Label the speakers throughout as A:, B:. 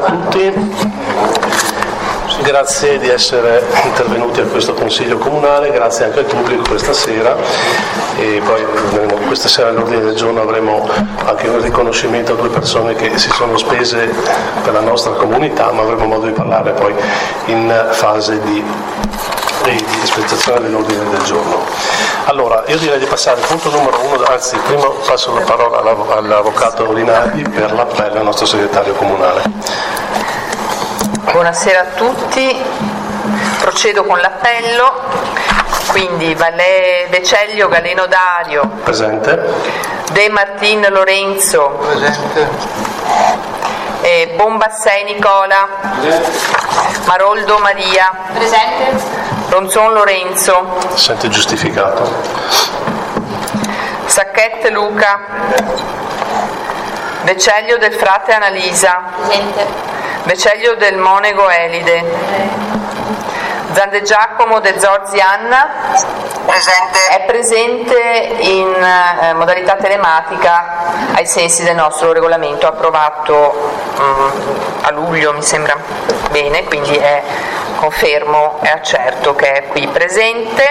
A: tutti, grazie di essere intervenuti a questo Consiglio Comunale, grazie anche al pubblico questa sera e poi questa sera all'ordine del giorno avremo anche un riconoscimento a 2 persone che si sono spese per la nostra comunità, ma avremo modo di parlare poi in fase di rispettazione dell'ordine del giorno. Allora, io direi di passare al punto numero 1, anzi prima passo la parola all'avvocato Rinaldi per l'appello al nostro segretario comunale.
B: Buonasera a tutti, procedo con l'appello, quindi De Ceglio Galeno Dario.
A: Presente.
B: De Martin Lorenzo.
C: Presente.
B: Bombassei Nicola.
C: Presente.
B: Maroldo Maria.
D: Presente.
B: Ronzon Lorenzo.
A: Sente giustificato.
B: Sacchette Luca. De Ceglio del Frate Annalisa.
D: Presente.
B: De Ceglio del Monego Elide. Zande Giacomo De Zorzi Anna.
E: Presente.
B: È presente in modalità telematica ai sensi del nostro regolamento approvato a luglio, mi sembra bene, quindi confermo e accerto che è qui presente.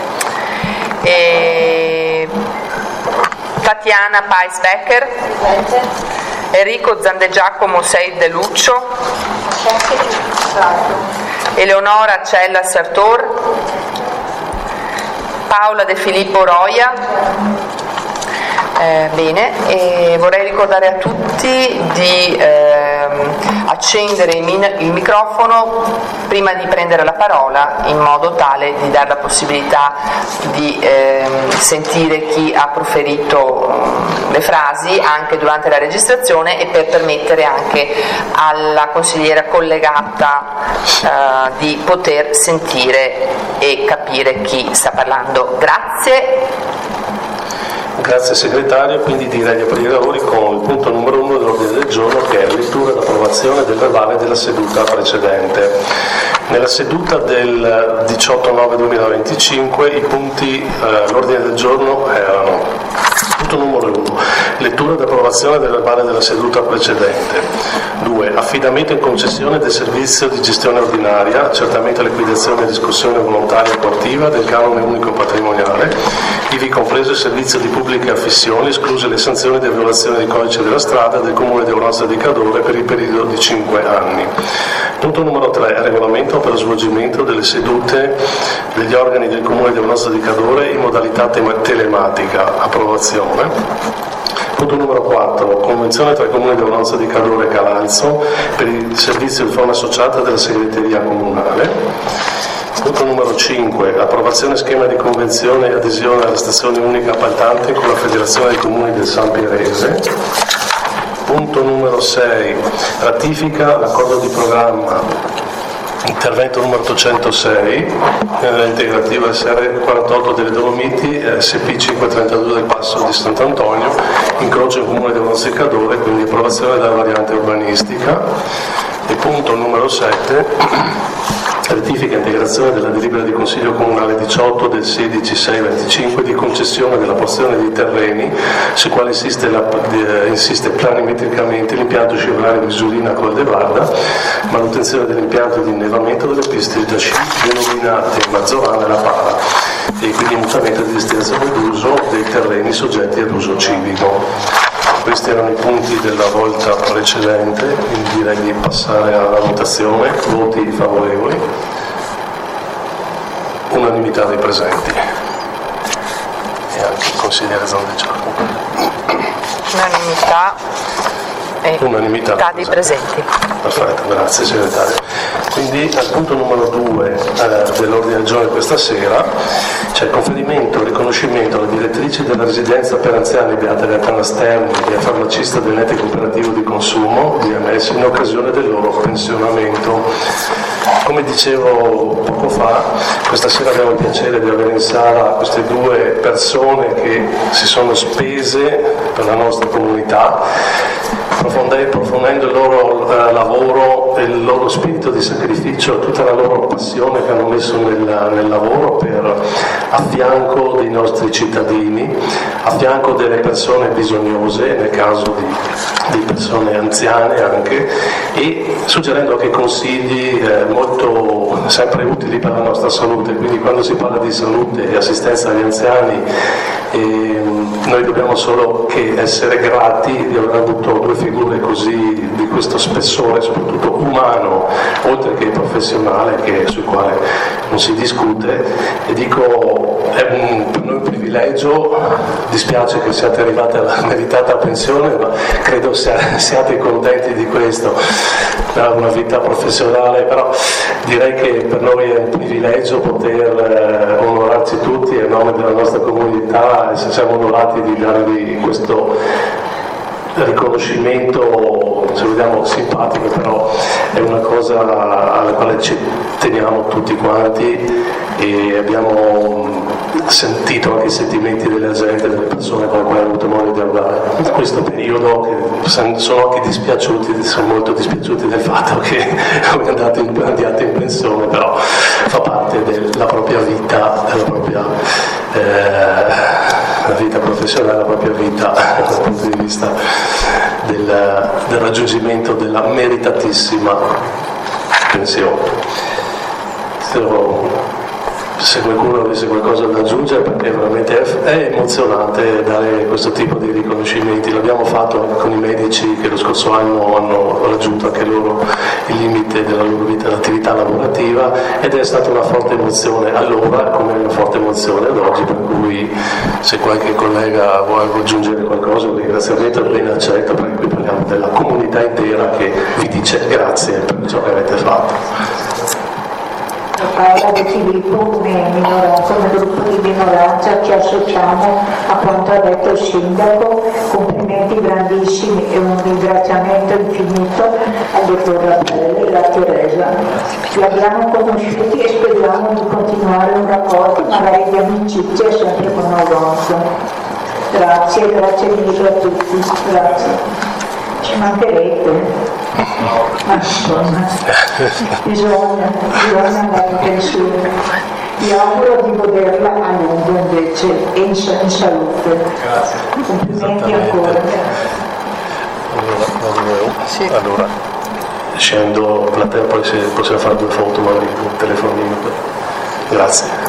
B: Tatiana Paisbecker.
D: Presente.
B: Enrico Zandegiacomo Sei De Luccio. Eleonora Cella Sartor. Paola De Filippo Roia. Bene, e vorrei ricordare a tutti di accendere il microfono prima di prendere la parola, in modo tale di dare la possibilità di sentire chi ha proferito le frasi anche durante la registrazione e per permettere anche alla consigliera collegata di poter sentire e capire chi sta parlando. Grazie.
A: Grazie segretario, quindi direi di aprire i lavori con il punto numero 1 dell'ordine del giorno, che è lettura ed approvazione del verbale della seduta precedente. Nella seduta del 18/9/2025 i punti all'ordine del giorno erano: punto numero 1, lettura ed approvazione del verbale della seduta precedente. 2. Affidamento in concessione del servizio di gestione ordinaria, accertamento, liquidazione e riscossione volontaria coattiva del canone unico patrimoniale, ivi compreso il servizio di pubbliche affissioni, escluse le sanzioni di violazione del codice della strada del comune di Auronzo di Cadore per il periodo di 5 anni. Punto numero 3, regolamento per lo svolgimento delle sedute degli organi del comune di Auronzo di Cadore in modalità telematica. Approvazione. Punto numero 4, convenzione tra il comune di Auronzo di Cadore e Calalzo per il servizio di forma associata della segreteria comunale. Punto numero 5, approvazione schema di convenzione e adesione alla stazione unica appaltante con la Federazione dei Comuni del San Pierese. Punto numero 6, ratifica l'accordo di programma intervento numero 806 integrativa SR48 delle Dolomiti SP 532 del Passo di Sant'Antonio, incrocio il comune di Auronzo di Cadore, quindi approvazione della variante urbanistica. E punto numero 7, rettifica e integrazione della delibera di Consiglio Comunale 18 del 16/6/25 di concessione della porzione di terreni sui quali insiste planimetricamente l'impianto scivolare di Giulina Coldevarda, manutenzione dell'impianto di innevamento delle piste da sci denominate Mazzolana e La Pala, e quindi mutamento di destinazione d'uso dei terreni soggetti ad uso civico. Questi erano i punti della volta precedente, quindi direi di passare alla votazione. Voti favorevoli, unanimità dei presenti e anche il consigliere Zandegiacomo.
B: Unanimità dei presenti.
A: Perfetto, grazie segretario. Quindi al punto numero 2 dell'ordine del giorno di questa sera c'è il conferimento e riconoscimento alle direttrici della residenza per anziani Beata Gaetana Sterni e farmacista dell'ente cooperativo di consumo DMS in occasione del loro pensionamento. Come dicevo poco fa, questa sera abbiamo il piacere di avere in sala queste 2 persone che si sono spese per la nostra comunità, approfondendo il loro lavoro e il loro spirito di sacrificio e tutta la loro passione che hanno messo nel lavoro per a fianco dei nostri cittadini, a fianco delle persone bisognose, nel caso di persone anziane anche, e suggerendo anche consigli molto sempre utili per la nostra salute. Quindi quando si parla di salute e assistenza agli anziani, noi dobbiamo solo che essere grati di aver avuto due figure così di questo spessore, soprattutto umano, oltre che professionale, sul quale non si discute. E dico, è per noi un privilegio, dispiace che siate arrivati alla meritata pensione, ma credo siate contenti di questo, una vita professionale, però direi che per noi è un privilegio poter onorarci tutti a nome della nostra comunità, e siamo onorati di darvi questo riconoscimento, se vogliamo simpatico, però è una cosa alla quale ci teniamo tutti quanti, e abbiamo sentito anche i sentimenti della gente, delle persone con le quali abbiamo avuto modo di parlare in questo periodo, che sono anche dispiaciuti, sono molto dispiaciuti del fatto che andiate in pensione, però fa parte della propria vita, della propria la vita professionale, la propria vita dal punto di vista del raggiungimento della meritatissima pensione. Se qualcuno avesse qualcosa da aggiungere, perché veramente è emozionante dare questo tipo di riconoscimenti. L'abbiamo fatto anche con i medici che lo scorso anno hanno raggiunto anche loro il limite della loro vita, dell'attività lavorativa, ed è stata una forte emozione allora come una forte emozione ad oggi, per cui se qualche collega vuole aggiungere qualcosa, un ringraziamento è ben accetto, perché qui parliamo della comunità intera che vi dice grazie per ciò che avete fatto.
C: Paola De Filippo, come gruppo di minoranza ci associamo a quanto ha detto il sindaco. Complimenti grandissimi e un ringraziamento infinito al dottor Raffaele e a Teresa. Li abbiamo conosciuti e speriamo di continuare un rapporto magari di amicizia sempre con Alonso. Grazie mille a tutti, grazie. Ci mancherete. Ma insomma, bisogna andare in pensione. Vi auguro di goderla a lungo invece e in salute.
A: Grazie.
C: Complimenti ancora.
A: Allora, scendo a platea, poi se possiamo fare due foto, magari un telefonino. Grazie.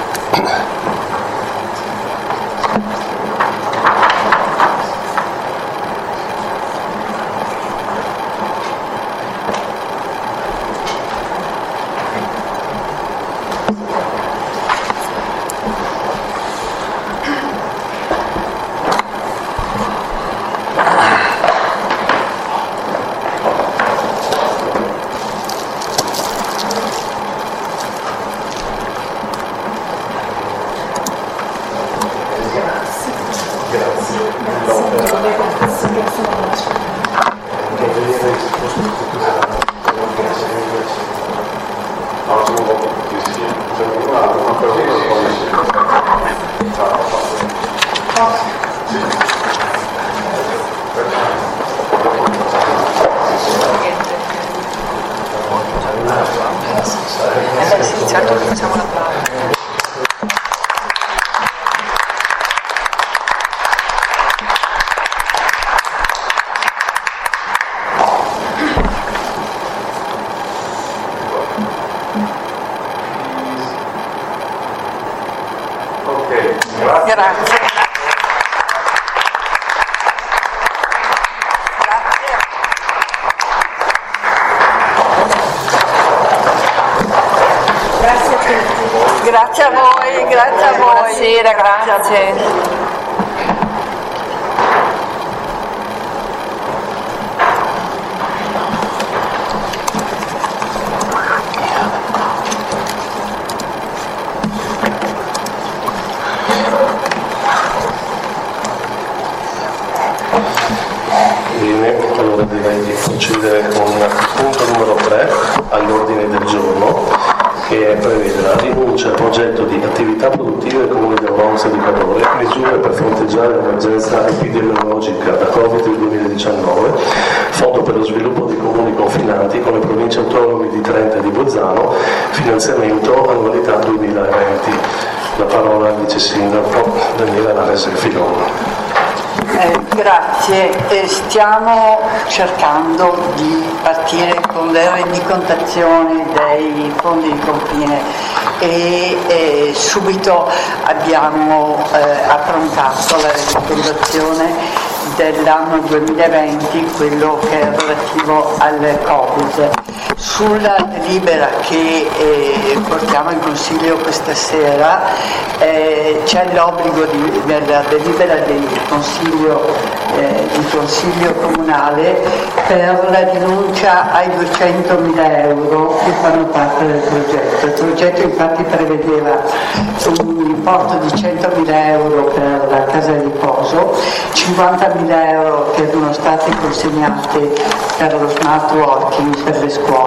E: Grazie a voi, grazie a voi.
B: Buonasera, grazie.
A: Bene, allora direi di procedere con il punto numero 3 all'ordine del giorno, che prevede la rinuncia al progetto di attività produttive del Comune di Auronzo di Cadore, misure per fronteggiare l'emergenza epidemiologica da Covid del 2019, Fondo per lo sviluppo dei comuni confinanti con le province autonome di Trento e di Bolzano, finanziamento annualità 2020. La parola al vice sindaco Daniela Larese Filon.
E: Grazie, stiamo cercando di partire con la rendicontazione dei fondi di confine e subito abbiamo approntato la rendicontazione dell'anno 2020, quello che è relativo al Covid. Sulla delibera che portiamo in consiglio questa sera c'è l'obbligo nella delibera del consiglio comunale per la rinuncia ai 200.000 euro che fanno parte del progetto. Il progetto infatti prevedeva un importo di 100.000 euro per la casa di riposo, 50.000 euro che erano stati consegnati per lo smart working per le scuole,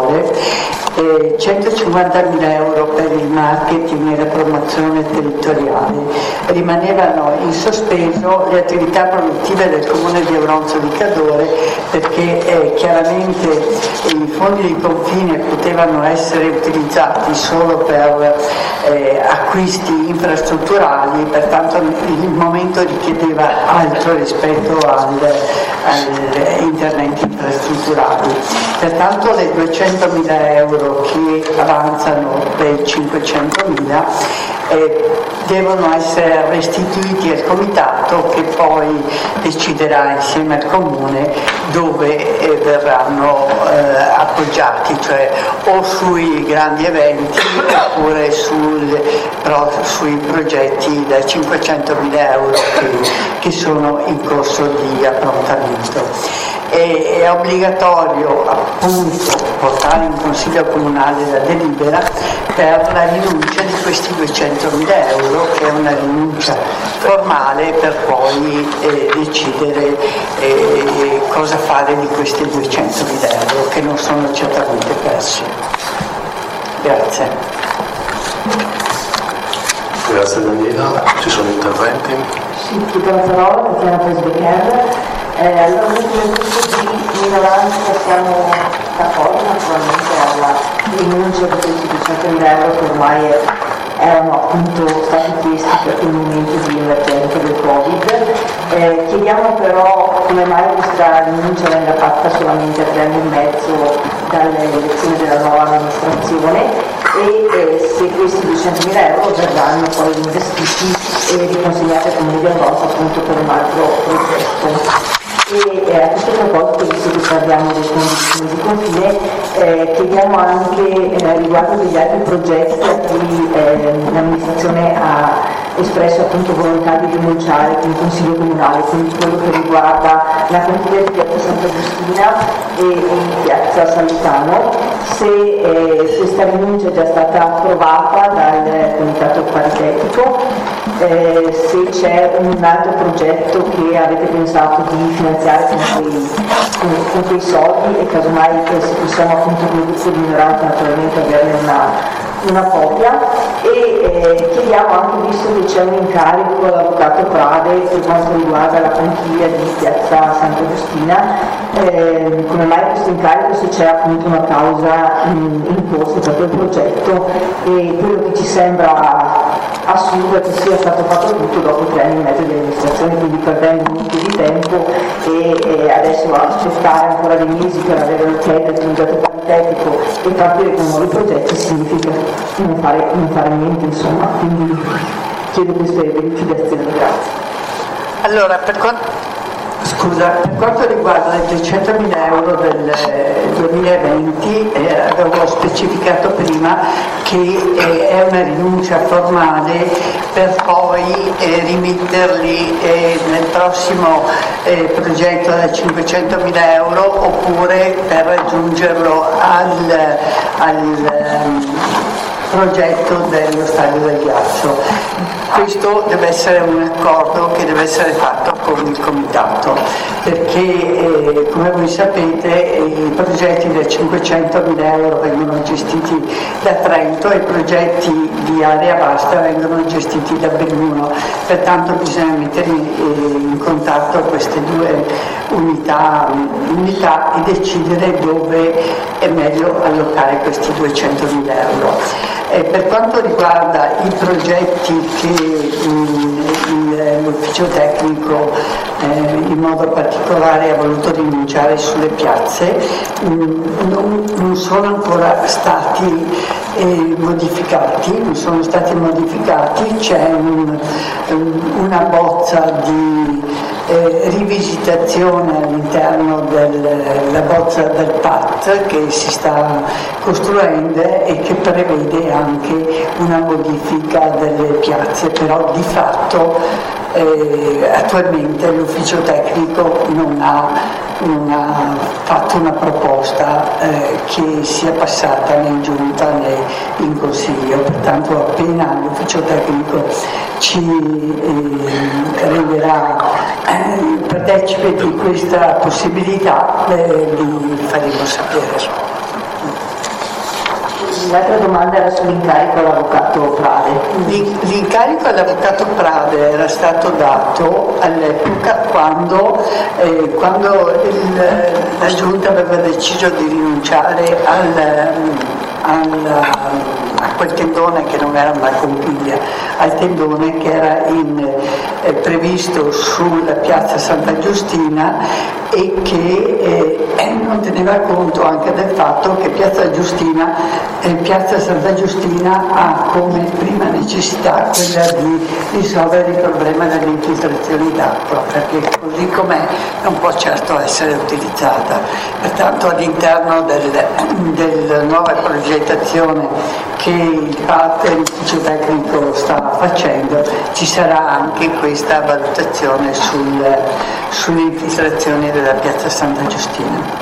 E: 150.000 euro per il marketing e la promozione territoriale. Rimanevano in sospeso le attività produttive del comune di Auronzo di Cadore perché chiaramente i fondi di confine potevano essere utilizzati solo per acquisti infrastrutturali, pertanto il momento richiedeva altro rispetto agli interventi infrastrutturali. Pertanto le 200.000 euro che avanzano per 500.000 devono essere restituiti al comitato che poi deciderà insieme al comune dove verranno appoggiati, cioè o sui grandi eventi oppure sui progetti da 500.000 euro che sono in corso di approntamento. È obbligatorio appunto portare in consiglio comunale la delibera per la rinuncia di questi 200.000 euro, che è una rinuncia formale per poi decidere cosa fare di questi 200.000 euro che non sono certamente persi. Grazie.
A: Grazie Daniela, ci sono interventi?
C: Sì, chiedo la parola, Tatiana Presbicher. Allora, noi come gruppo di minoranza siamo d'accordo naturalmente alla rinuncia di questi 200.000 euro che ormai erano appunto stati chiesti per quel momento di emergenza del Covid. Chiediamo però come mai questa rinuncia venga fatta solamente a 3 anni e mezzo dalle elezioni della nuova amministrazione e se questi 200.000 euro verranno poi investiti e riconsegnati al Comune di Auronzo appunto per un altro progetto. E a questo proposito, visto che parliamo dei fondi di confine, chiediamo anche riguardo degli altri progetti a cui l'amministrazione ha espresso appunto volontà di rinunciare in consiglio comunale, quindi quello che riguarda la cantina di piazza Santa Giustina e di piazza Salutano, se questa rinuncia è già stata approvata dal comitato paritetico, se c'è un altro progetto che avete pensato di finanziare con quei soldi e casomai se possiamo appunto come gruppo di minoranza naturalmente averne una copia e chiediamo anche, visto che c'è un incarico all'avvocato Prade per quanto riguarda la conchiglia di piazza Santa Giustina, come mai questo incarico, se c'è appunto una causa in corso per quel progetto, e quello che ci sembra assurdo è che sia stato fatto tutto dopo 3 anni e mezzo di amministrazione, quindi perdendo molto di tempo e adesso aspettare ancora dei mesi per avere l'ok del comitato paritetico e partire con nuovi progetti significa non fare niente, insomma, quindi chiedo queste verificazioni. Grazie.
E: Allora, per quanto riguarda i 200.000 euro del 2020, avevo specificato prima che è una rinuncia formale per poi rimetterli nel prossimo progetto da 500.000 euro oppure per raggiungerlo al progetto dello stadio del ghiaccio. Questo deve essere un accordo che deve essere fatto con il comitato, perché come voi sapete i progetti da 500.000 euro vengono gestiti da Trento e i progetti di area vasta vengono gestiti da Belluno, pertanto bisogna mettere in contatto queste due unità e decidere dove è meglio allocare questi 200.000 euro. Per quanto riguarda i progetti che l'ufficio tecnico in modo particolare ha voluto rinunciare sulle piazze, non sono ancora stati modificati, c'è una bozza di rivisitazione all'interno della bozza del PAT che si sta costruendo e che prevede anche una modifica delle piazze, però di fatto attualmente l'ufficio tecnico non ha fatto una proposta che sia passata né in giunta né in consiglio, pertanto appena l'ufficio tecnico ci renderà partecipe di questa possibilità, vi faremo sapere.
C: L'altra domanda era sull'incarico all'avvocato Prade.
E: L'incarico all'avvocato Prade era stato dato all'epoca quando la Giunta aveva deciso di rinunciare a quel tendone che non era una conchiglia, al tendone che era previsto sulla piazza Santa Giustina e che non teneva conto anche del fatto che piazza Santa Giustina ha come prima necessità quella di risolvere il problema delle infiltrazioni d'acqua, perché così com'è non può certo essere utilizzata. Pertanto all'interno della nuova progettazione che il PAT e l'ufficio tecnico sta facendo ci sarà anche questa valutazione sulle infiltrazioni della piazza Santa Giustina.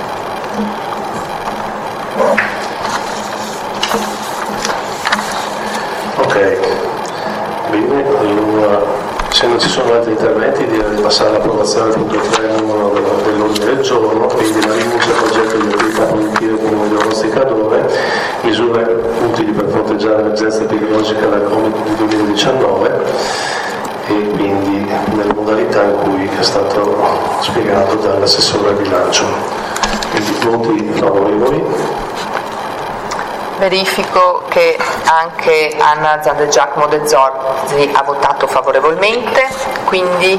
A: Ok, bene, allora se non ci sono altri interventi direi di passare all'approvazione del punto 3 dell'ordine del giorno, quindi la rinuncia al progetto di attività produttive comune diagnosticatore, misure utili per fronteggiare l'emergenza epidemiologica del Covid-19 e quindi nelle modalità in cui è stato spiegato dall'assessore al bilancio. Quindi voti favorevoli.
B: Verifico che anche Anna Zande Giacomo De Zorzi ha votato favorevolmente, quindi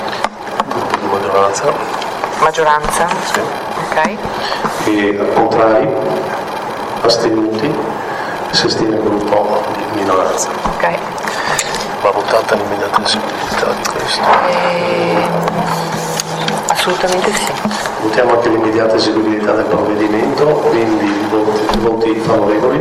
B: maggioranza.
A: Sì.
B: Ok.
A: E contrari, astenuti, si astiene il gruppo di minoranza.
B: Ok.
A: Va votata l'immediata eseguibilità di questo?
B: Assolutamente sì.
A: Votiamo anche l'immediata eseguibilità del provvedimento, quindi voti favorevoli.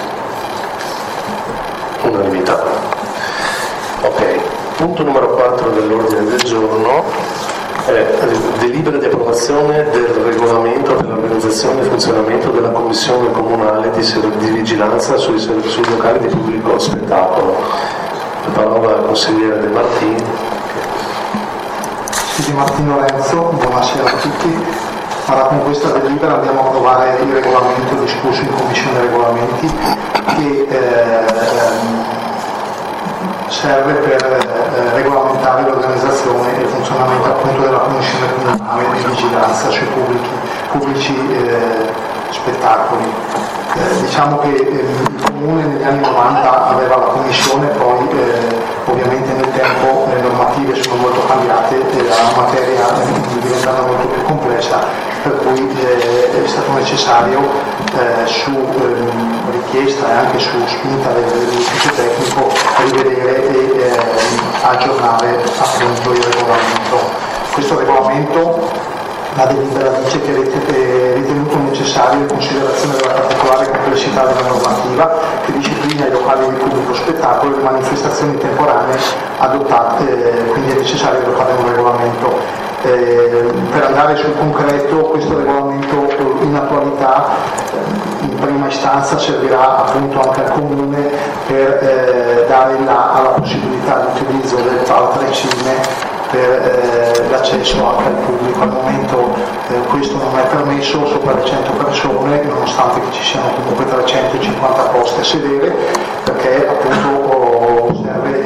A: Unanimità. Ok, punto numero 4 dell'ordine del giorno è delibera di approvazione del regolamento per l'organizzazione e il funzionamento della Commissione Comunale di Vigilanza sui locali di pubblico spettacolo. La parola al consigliere De Martini.
F: Di Martino Renzo, buonasera a tutti. Allora, con questa delibera andiamo a approvare il regolamento discusso in Commissione Regolamenti che serve per regolamentare l'organizzazione e il funzionamento appunto della Commissione Comunale di Vigilanza sui pubblici spettacoli. Diciamo che il Comune negli anni 90 aveva la Commissione, poi ovviamente nel tempo le normative sono molto cambiate e la materia è diventata molto più complessa, per cui è stato necessario su richiesta e anche su spinta dell'ufficio tecnico rivedere e aggiornare appunto il regolamento. Questo regolamento, la delibera dice che è ritenuto necessario in considerazione della particolare complessità della normativa che disciplina i locali di pubblico spettacolo e le manifestazioni temporanee adottate, quindi è necessario adottare un regolamento. Per andare sul concreto, questo regolamento in attualità in prima istanza servirà appunto anche al Comune per dare alla possibilità di utilizzo del paltre cine per l'accesso anche al pubblico. Al momento questo non è permesso sopra le 100 persone, nonostante che ci siano comunque 350 posti a sedere, perché appunto serve che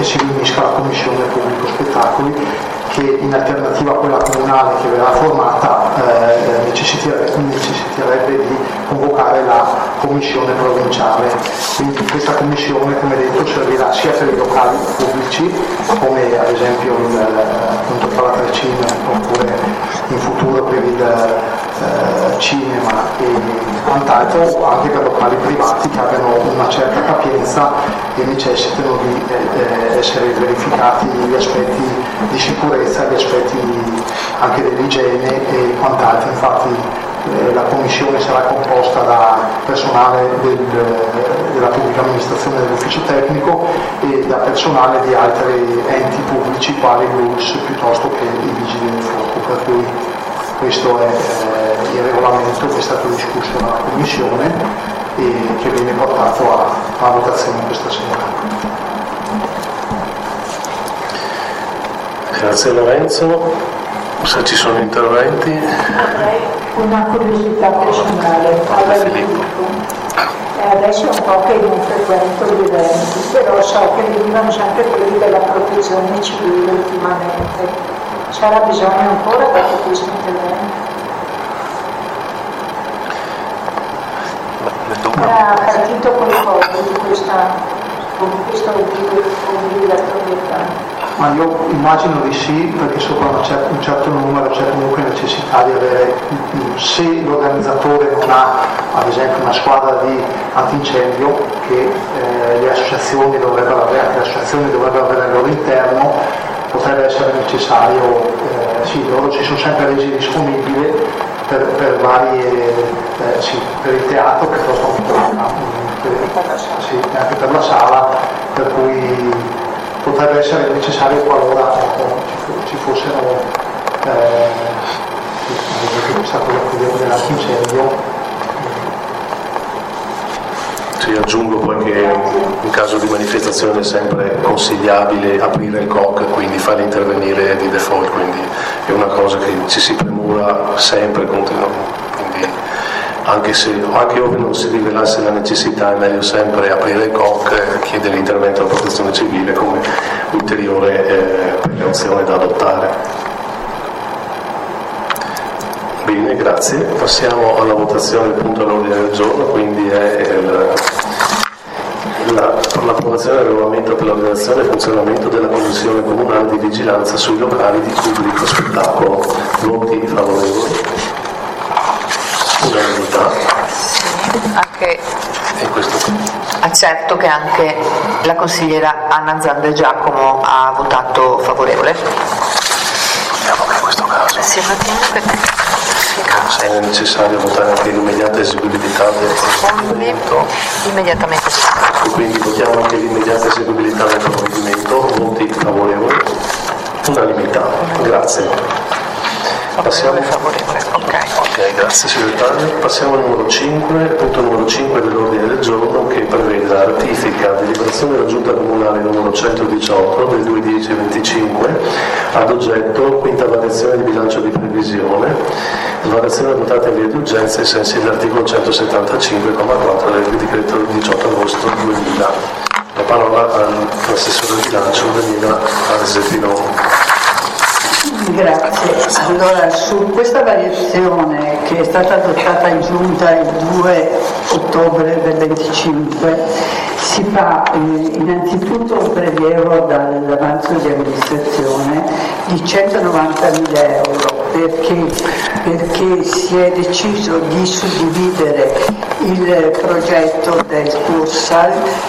F: che si riunisca la Commissione Pubblico Spettacoli, che in alternativa a quella comunale che verrà formata necessiterebbe di convocare la commissione provinciale. Quindi questa commissione, come detto, servirà sia per i locali pubblici, come ad esempio appunto per la Trecina, oppure in futuro per il cinema e quant'altro, o anche per locali privati che abbiano una certa capienza e necessitano di essere verificati gli aspetti di sicurezza, gli aspetti anche dell'igiene e quant'altro. Infatti la commissione sarà composta da personale della pubblica amministrazione dell'ufficio tecnico e da personale di altri enti pubblici quali l'ULSS piuttosto che i vigili del fuoco, per cui questo è il regolamento che è stato discusso dalla commissione e che viene portato a votazione questa sera.
A: Grazie Lorenzo. Se ci sono interventi.
C: Una curiosità personale. Adesso è un po' che non frequento gli eventi, però so che venivano sempre quelli della protezione civile ultimamente. C'era bisogno ancora di questo intervento? Era partito con il Covid di questo obbligatorietà.
F: Ma io immagino di sì, perché sopra un certo numero c'è comunque necessità di avere, se l'organizzatore non ha ad esempio una squadra di antincendio che le associazioni dovrebbero avere al loro interno, potrebbe essere necessario, sì, loro si sono sempre resi disponibili per varie, per il teatro piuttosto che anche per la sala, per cui potrebbe essere necessario qualora ci fossero questa cosa dell'incendio.
A: Sì, aggiungo poi che in caso di manifestazione è sempre consigliabile aprire il COC, quindi farli intervenire di default, quindi è una cosa che ci si premura sempre continuamente. Anche ove non si rivelasse la necessità, è meglio sempre aprire il COC e chiedere l'intervento della protezione civile come ulteriore precauzione da adottare. Bene, grazie. Passiamo alla votazione del punto all'ordine del giorno, quindi è l'approvazione del regolamento per l'organizzazione e funzionamento della Commissione Comunale di Vigilanza sui locali di pubblico spettacolo. Voti favorevoli? Unanimità.
B: Anche accetto che anche la consigliera Anna Zanda Giacomo ha votato favorevole.
A: Vediamo anche in questo caso.
B: Sì, un attimo
A: se è necessario votare anche l'immediata eseguibilità del provvedimento.
B: Immediatamente sì.
A: E quindi votiamo anche l'immediata eseguibilità del provvedimento. Voti favorevoli? Unanimità. Grazie. Passiamo.
B: Favorevole,
A: Ok, grazie segretario. Passiamo al numero 5, punto numero 5 dell'ordine del giorno, che prevede la ratifica deliberazione della Giunta Comunale numero 118 del 2/10/25 ad oggetto quinta variazione di bilancio di previsione, variazione adottata in via di urgenza ai sensi dell'articolo 175,4 del decreto del 18 agosto 2000. La parola all'assessore del bilancio Daniela Arzettino.
E: Grazie. Allora, su questa variazione che è stata adottata in giunta il 2 ottobre del 25 si fa innanzitutto un prelievo dall'avanzo di amministrazione di 190.000 euro perché si è deciso di suddividere il progetto del Cursal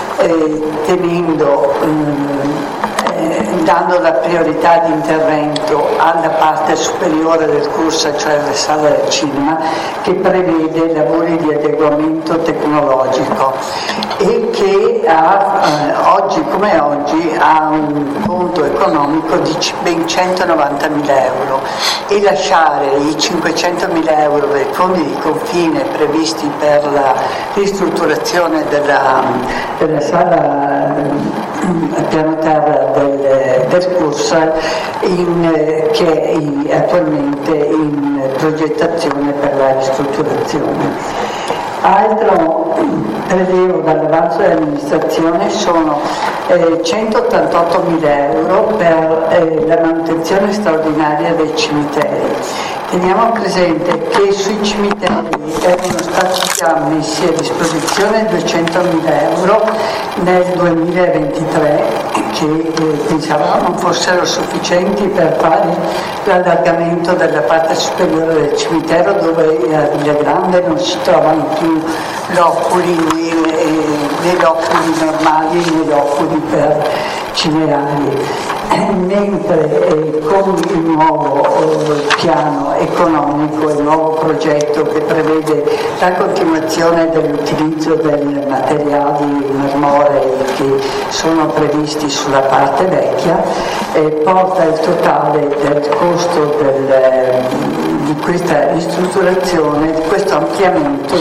E: dando la priorità di intervento alla parte superiore del Cursal, cioè la sala del cinema, che prevede lavori di adeguamento tecnologico e che oggi come oggi ha un conto economico di ben 190.000 euro, e lasciare i 500.000 euro dei fondi di confine previsti per la ristrutturazione della sala piano terra del Cursal che è attualmente in progettazione per la ristrutturazione. Altro prelievo dall'avanzo dell'amministrazione sono 188.000 euro per la manutenzione straordinaria dei cimiteri. Teniamo presente che sui cimiteri erano stati già messi a disposizione 200.000 euro nel 2023 che pensavamo non fossero sufficienti per fare l'allargamento della parte superiore del cimitero, dove a Villa Grande non si trovano più loculi né loculi normali né loculi per cinerari. Mentre con il nuovo piano economico, il nuovo progetto che prevede la continuazione dell'utilizzo dei materiali marmorei che sono previsti sulla parte vecchia, porta il totale del costo di questa ristrutturazione, di questo ampliamento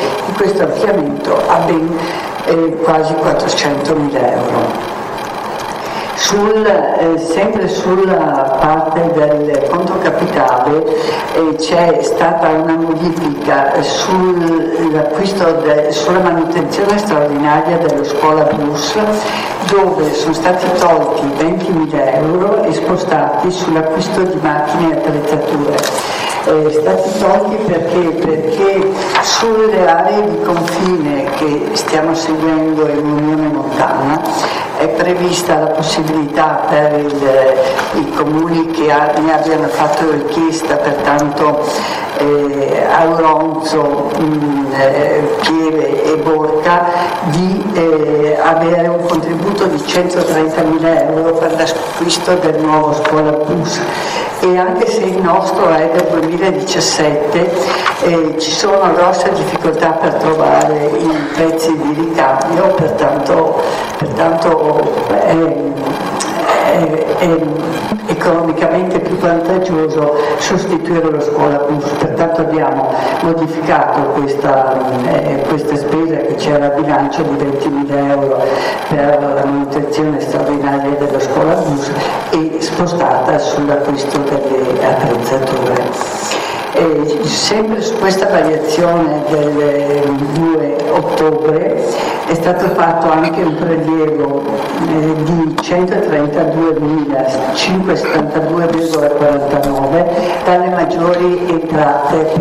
E: a ben quasi 400.000 euro. Sempre sulla parte del conto capitale c'è stata una modifica sulla manutenzione straordinaria dello scuola bus, dove sono stati tolti 20.000 euro e spostati sull'acquisto di macchine e attrezzature. Stati tolti perché sulle aree di confine che stiamo seguendo in Unione Montana è prevista la possibilità per i comuni che ne abbiano fatto richiesta, pertanto Auronzo, Pieve e Borca, di avere un contributo di 130.000 euro per l'acquisto del nuovo scuola bus. E anche se il nostro è del 2017, ci sono grosse difficoltà per trovare i pezzi di ricambio, pertanto è economicamente più vantaggioso sostituire lo scuola bus. Pertanto abbiamo modificato questa spesa che c'era a bilancio di 20.000 euro per la manutenzione straordinaria dello scuola bus e spostata sull'acquisto delle attrezzature. Sempre su questa variazione del 2 ottobre è stato fatto anche un prelievo di 132.572,49 dalle maggiori entrate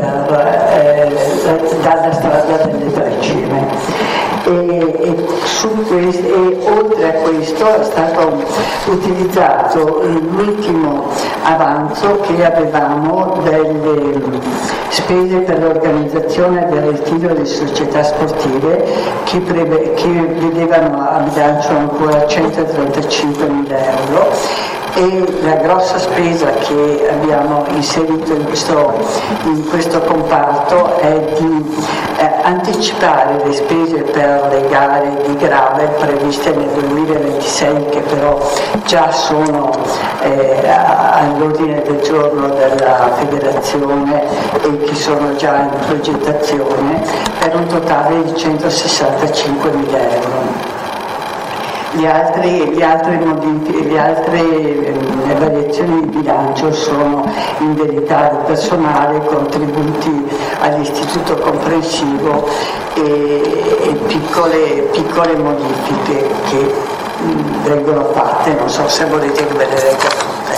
E: dalla strada delle Tre Cime. E oltre a questo è stato utilizzato l'ultimo avanzo che avevamo delle spese per l'organizzazione del ritiro delle società sportive che vedevano a bilancio ancora 135.000 euro. E la grossa spesa che abbiamo inserito in questo comparto è di anticipare le spese per le gare di grave previste nel 2026, che però già sono all'ordine del giorno della federazione e che sono già in progettazione, per un totale di 165.000 euro. Le altre variazioni di bilancio sono indennità di personale, contributi all'istituto comprensivo e piccole modifiche che vengono fatte. Non so se volete che ve le legga tutte.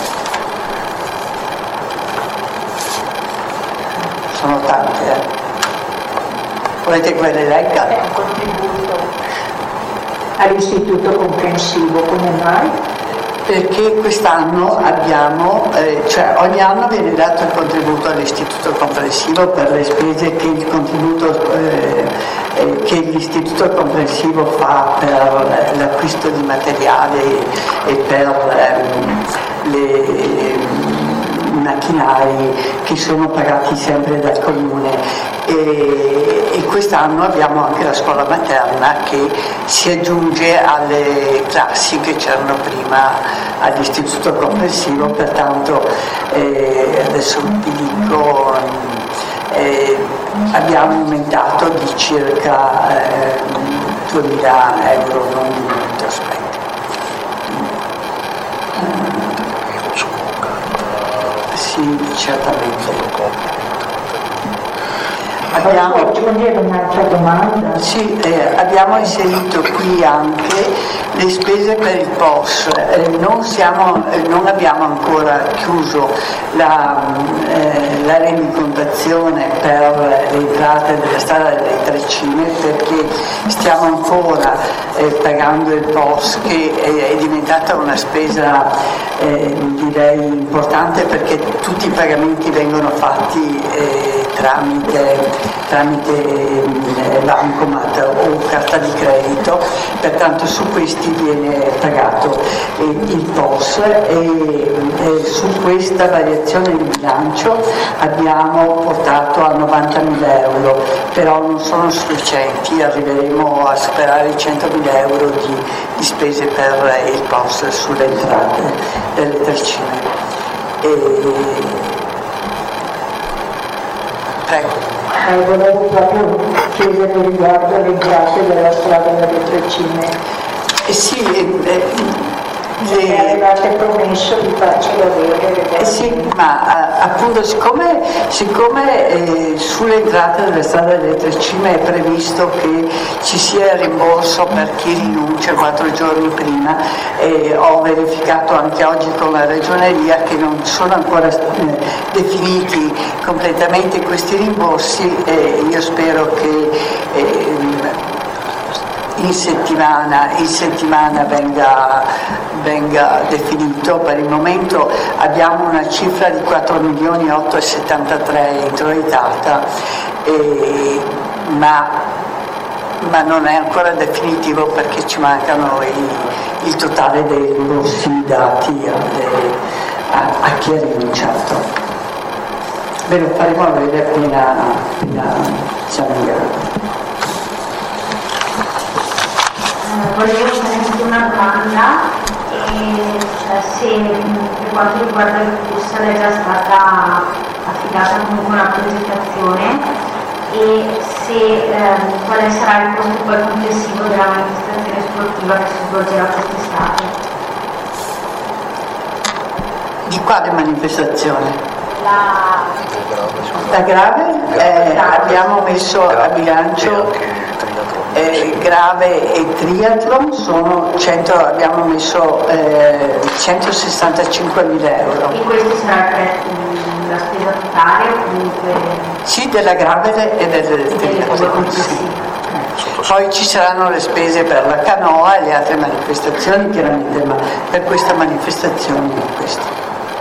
E: Sono tante. Volete che ve le legga?
C: È un contributo all'istituto comprensivo, come mai?
E: Perché quest'anno abbiamo, ogni anno viene dato il contributo all'istituto comprensivo per le spese che l'istituto comprensivo fa per l'acquisto di materiale e per i macchinari che sono pagati sempre dal comune. E quest'anno abbiamo anche la scuola materna che si aggiunge alle classi che c'erano prima all'istituto comprensivo, pertanto adesso vi dico, abbiamo aumentato di circa 2.000 euro, non di molto, aspetta. Sì, certamente. Abbiamo,
C: Posso aggiungere un'altra domanda?
E: sì, abbiamo inserito qui anche le spese per il POS. Non abbiamo ancora chiuso la rendicontazione per le entrate della strada delle Trecine, perché stiamo ancora pagando il POS, che è diventata una spesa direi importante, perché tutti i pagamenti vengono fatti tramite bancomat o carta di credito, pertanto su questi viene pagato il POS, e su questa variazione di bilancio abbiamo portato a 90.000 euro, però non sono sufficienti, arriveremo a superare i 100.000 euro di spese per il POS sulle entrate delle Trecine. Prego.
C: Volevo proprio chiedere riguardo alle entrate della strada delle Trecine. Mi avevate promesso di farcelo avere.
E: Sì, ma appunto siccome sulle entrate della strada delle Trecine è previsto che ci sia il rimborso per chi rinuncia 4 giorni prima, ho verificato anche oggi con la Ragioneria che non sono ancora definiti completamente questi rimborsi, io spero che in settimana venga definito. Per il momento abbiamo una cifra di 4.873.000 introitata, ma non è ancora definitivo perché ci mancano il totale dei rimborsi dati a chi ha rinunciato. Ve lo faremo vedere appena siamo in grado.
G: Volevo fare una domanda, se per quanto riguarda il corso è già stata affidata comunque una progettazione, e quale sarà il costo poi complessivo della manifestazione sportiva che si svolgerà quest'estate?
E: Di quale manifestazione? La grave? Abbiamo messo a bilancio grave e triathlon, abbiamo messo 165.000 euro.
G: E questo sarà la spesa totale o comunque?
E: Sì, della grave e del triathlon. Sì. Poi ci saranno le spese per la canoa e le altre manifestazioni chiaramente, ma per questa manifestazione è questo.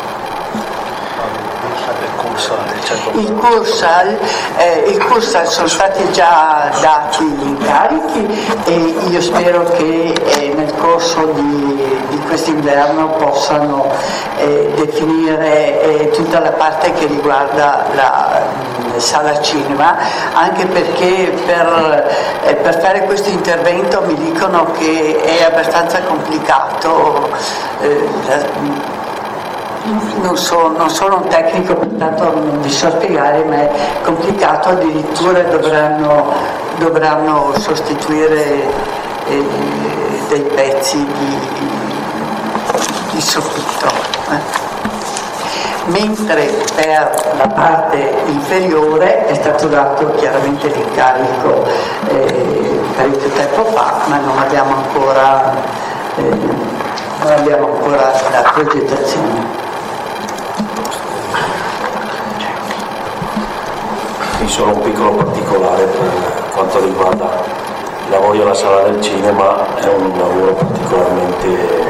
E: Il Cursal sono stati già dati gli incarichi e io spero che nel corso di quest'inverno possano definire tutta la parte che riguarda la sala cinema, anche perché per fare questo intervento mi dicono che è abbastanza complicato. Non sono un tecnico, pertanto non vi so spiegare, ma è complicato, addirittura dovranno sostituire dei pezzi di soffitto. Mentre per la parte inferiore è stato dato chiaramente l'incarico parecchio tempo fa, ma non abbiamo ancora la progettazione.
A: Solo un piccolo particolare per quanto riguarda i lavori alla sala del cinema, è un lavoro particolarmente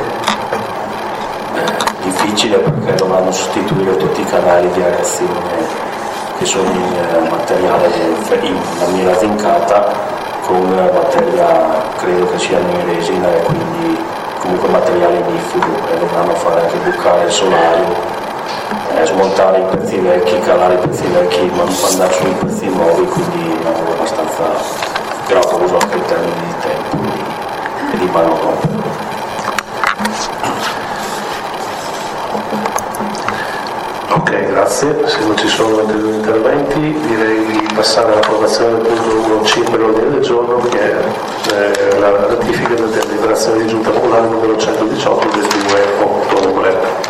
A: difficile perché dovranno sostituire tutti i canali di areazione che sono in materiale in lamiera zincata con materia, credo che siano in resina e quindi comunque materiale ignifugo, e dovranno fare anche bucare il solario, smontare i pezzi vecchi, calare i pezzi vecchi, mandare su i pezzi nuovi, quindi è un lavoro abbastanza gravoso anche in termini di tempo e di manodopera. Ok, grazie. Se non ci sono altri interventi, direi di passare all'approvazione del punto numero 5 dell'ordine del giorno, che è la ratifica della deliberazione di giunta comunale numero 118 del 2 ottobre.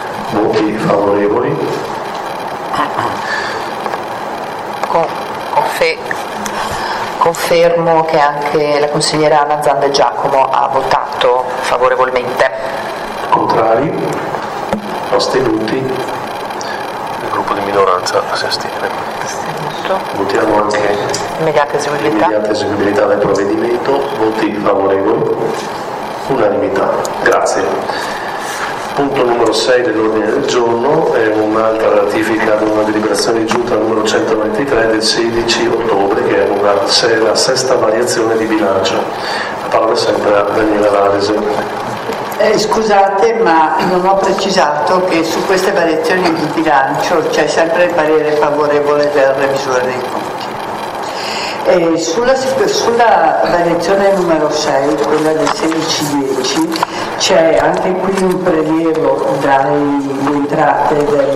A: Voti favorevoli?
B: Confermo che anche la consigliera Anna Zanda Giacomo ha votato favorevolmente.
A: Contrari? Astenuti? Il gruppo di minoranza si astiene. Votiamo anche
B: Immediata
A: eseguibilità del provvedimento. Voti favorevoli? Unanimità. Grazie. Punto numero 6 dell'ordine del giorno è un'altra ratifica di una deliberazione di giunta numero 123 del 16 ottobre, che è la sesta variazione di bilancio. La parola è sempre a Daniela Varese.
E: Scusate, ma non ho precisato che su queste variazioni di bilancio c'è sempre il parere favorevole del revisore dei conti. Sulla variazione numero 6, quella del 1610, c'è anche qui un prelievo dalle entrate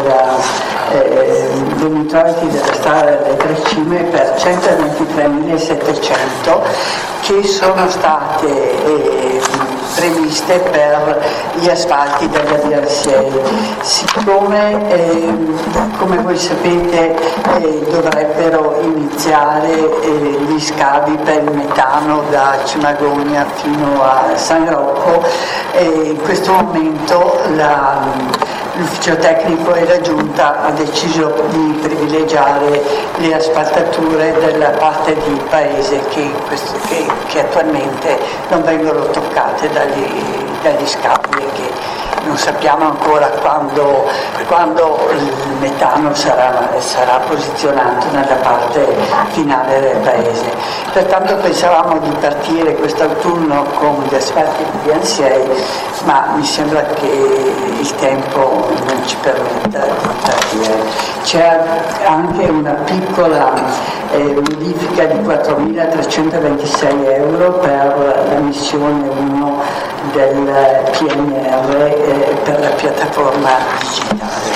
E: degli introiti della strada delle Tre Cime per 123.700 che sono state previste per gli asfalti della DRCA. Siccome, come voi sapete, dovrebbero iniziare gli scavi per il metano da Cimagogna fino a San Rocco, in questo momento l'ufficio tecnico e la giunta ha deciso di privilegiare le asfaltature della parte di paese che attualmente non vengono toccate dagli scavi e che non sappiamo ancora quando il metano sarà posizionato nella parte finale del paese. Pertanto pensavamo di partire quest'autunno con gli asfalti di DRCA, ma mi sembra che il tempo non ci permetta di partire. C'è anche una piccola modifica di 4.326 euro per la missione 1 del PNR per la piattaforma digitale.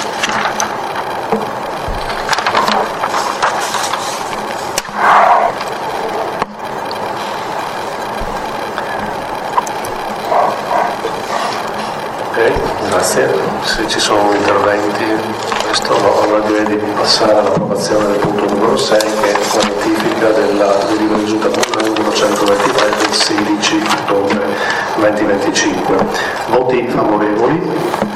A: Grazie. Se ci sono interventi, allora direi di passare all'approvazione del punto numero 6, che è la notifica della delibera di giunta numero 123 del 16 ottobre 2025. Voti favorevoli?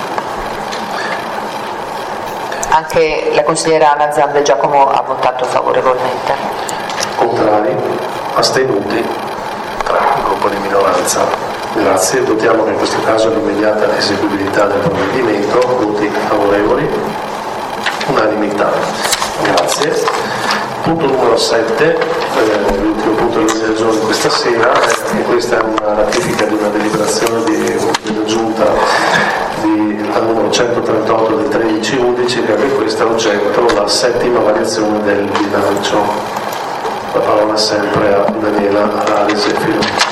B: Anche la consigliera Anna Zanda Giacomo ha votato favorevolmente.
A: Contrari? Astenuti? 3. Gruppo di minoranza. Grazie, votiamo in questo caso l'immediata eseguibilità del provvedimento. Voti favorevoli? Unanimità. Grazie. Punto numero 7, l'ultimo punto dell'ordine del giorno di questa sera, e questa è una ratifica di una deliberazione della Giunta al numero 138 del 13/11, che anche questa è oggetto la settima variazione del bilancio. La parola sempre a Daniela Varese.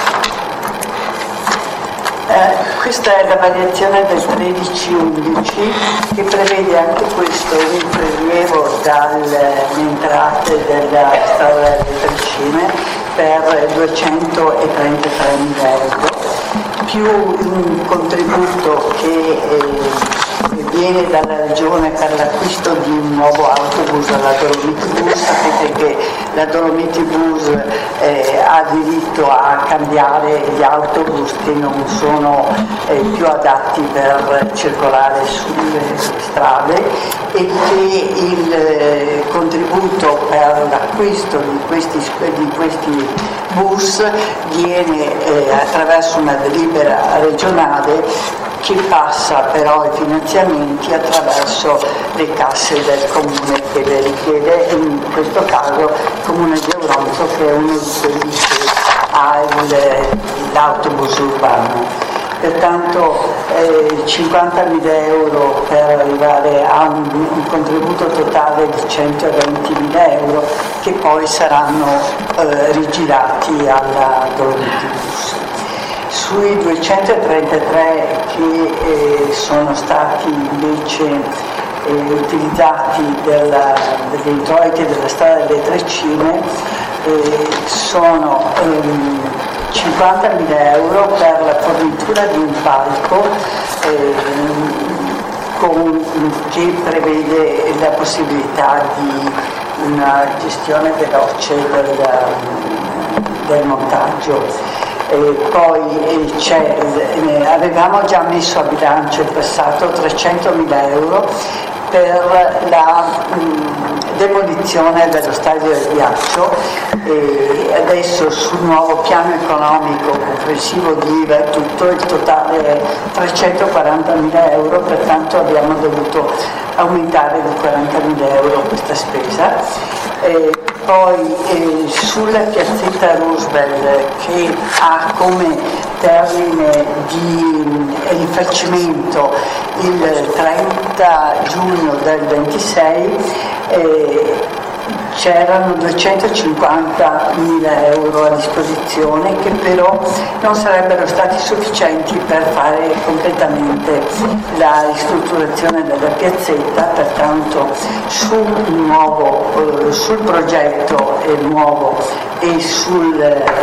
E: Questa è la variazione del 13/11 che prevede anche questo un prelievo dalle entrate della strada delle Tre Cime per 233.000 euro, più un contributo che viene dalla Regione per l'acquisto di un nuovo autobus alla Dolomiti Bus. Sapete che la Dolomiti Bus ha diritto a cambiare gli autobus che non sono più adatti per circolare sulle strade, e che il contributo per l'acquisto di questi bus viene attraverso una delibera regionale che passa però i finanziamenti attraverso le casse del comune che le richiede, in questo caso il comune di Auronzo, che è uno di quelli che ha l'autobus urbano. Pertanto 50.000 euro per arrivare a un contributo totale di 120.000 euro che poi saranno rigirati alla Dolomiti Bus. Sui 233 che sono stati invece utilizzati degli introiti della strada delle Tre Cime, sono 50.000 euro per la fornitura di un palco che prevede la possibilità di una gestione veloce del montaggio. Poi avevamo già messo a bilancio in passato 300.000 euro per la demolizione dello stadio del ghiaccio, e adesso sul nuovo piano economico comprensivo di IVA e tutto il totale è 340.000 euro, pertanto abbiamo dovuto aumentare di 40.000 euro questa spesa. Poi sulla piazzetta Roosevelt, che ha come termine di rifacimento il 30 giugno del 26, c'erano 250.000 euro a disposizione, che però non sarebbero stati sufficienti per fare completamente la ristrutturazione della piazzetta, pertanto sul progetto nuovo e sul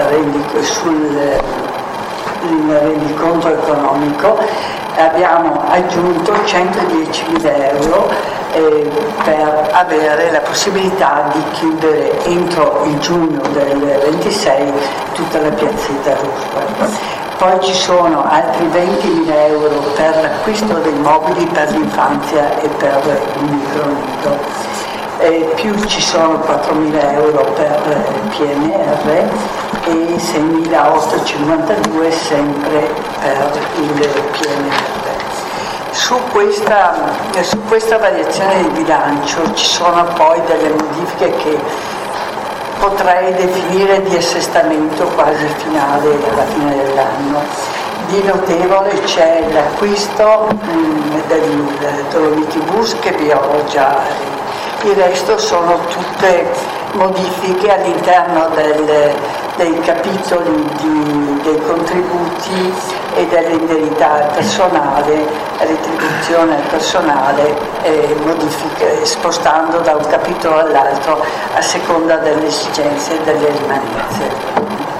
E: rendiconto economico abbiamo aggiunto 110.000 euro per avere la possibilità di chiudere entro il giugno del 26 tutta la piazzetta Roosevelt. Poi ci sono altri 20.000 euro per l'acquisto dei mobili per l'infanzia e per il micronido. Più ci sono 4.000 euro per PNR e 6.852 sempre per il PNR. Su questa variazione di bilancio ci sono poi delle modifiche che potrei definire di assestamento quasi finale alla fine dell'anno. Di notevole c'è l'acquisto del Dolomiti Bus, che vi ho già. Il resto sono tutte modifiche all'interno dei capitoli dei contributi e dell'indennità al personale, retribuzione al personale, modifiche spostando da un capitolo all'altro a seconda delle esigenze e delle rimanenze.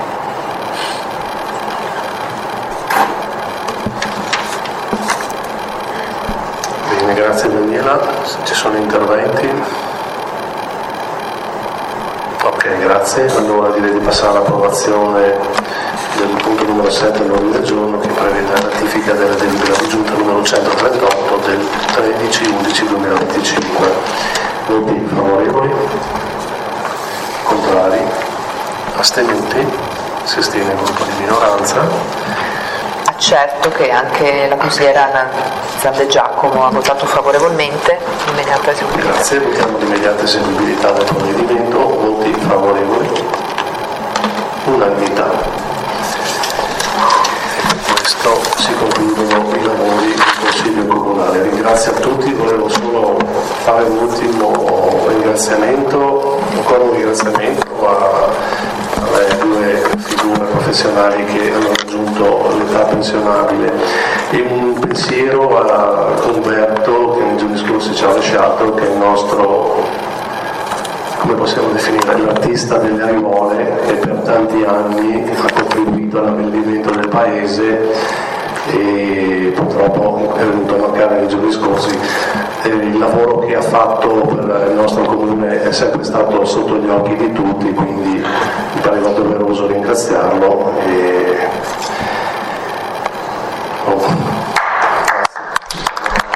A: Bene, grazie Daniela. Se ci sono interventi? Ok, grazie. Allora direi di passare all'approvazione del punto numero 7 dell'ordine del giorno, che prevede la ratifica della delibera di giunta numero 138 del 13/11/2025. Voti favorevoli? Contrari? Astenuti? Si astiene il gruppo di minoranza.
B: Accerto che anche la consigliera Zande Giacomo ha votato favorevolmente. Immediata eseguibilità.
A: Grazie, votiamo l'immediata eseguibilità del provvedimento. Voti favorevoli? Unanimità. Questo si concludono i lavori del Consiglio Comunale. Ringrazio a tutti, volevo solo fare un ultimo ringraziamento, ancora un ringraziamento alle due figure professionali che hanno raggiunto l'età pensionabile, e un pensiero a Umberto, che nei giorni scorsi ci ha lasciato, che è il nostro, come possiamo definire, l'artista delle aiuole, che per tanti anni ha contribuito all'abbellimento del paese e purtroppo è venuto a mancare nei giorni scorsi. Il lavoro che ha fatto per il nostro comune è sempre stato sotto gli occhi di tutti, quindi mi pareva doveroso ringraziarlo.